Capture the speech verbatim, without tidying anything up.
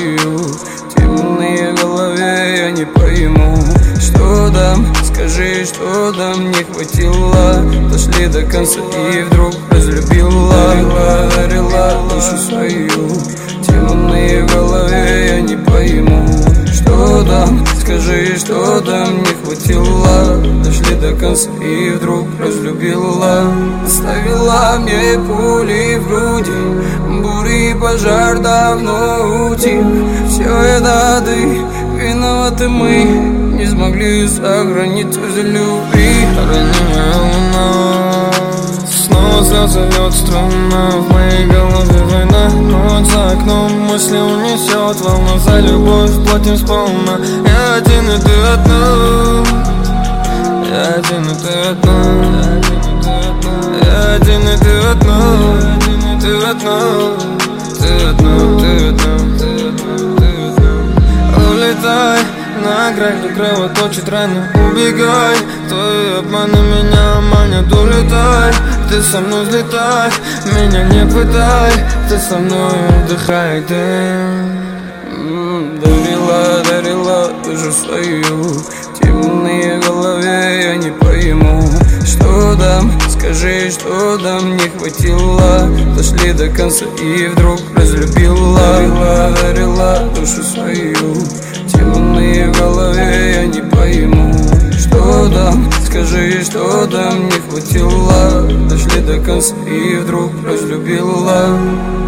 свою. Темные в голове, я не пойму, что там, скажи, что там не хватило. Дошли до конца и вдруг разлюбила. Дарила душу свою. Темные в голове, я не пойму, что там, скажи, что там не хватило. Дошли до конца и вдруг разлюбила. Оставила мне пули в груди, бури пожар давно утих. Все это ты, виноваты мы, не смогли сохранить твою любви. Ранняя луна, снова зазовет струна. В моей голове война, ночь за окном, мысли унесет волна. За любовь платим сполна. Я один и ты одна. Я один и ты одна. Я один и ты одна. Ты одна. Ты одна, ты одна, ты одна, ты одна. Улетай, на грани кровоточит раны. Убегай, твои обманы меня манят. Улетай, ты со мной взлетай, меня не пытай, ты со мной отдыхай, ты. Дарила, дарила душу свою. Темные в голове, я не пойму, что там, скажи, что там не хватило. Дошли до конца и вдруг разлюбила. Дарила, дарила душу свою. Темные в голове, я не пойму, что там, скажи, что там не хватило. Дошли до конца и вдруг разлюбила.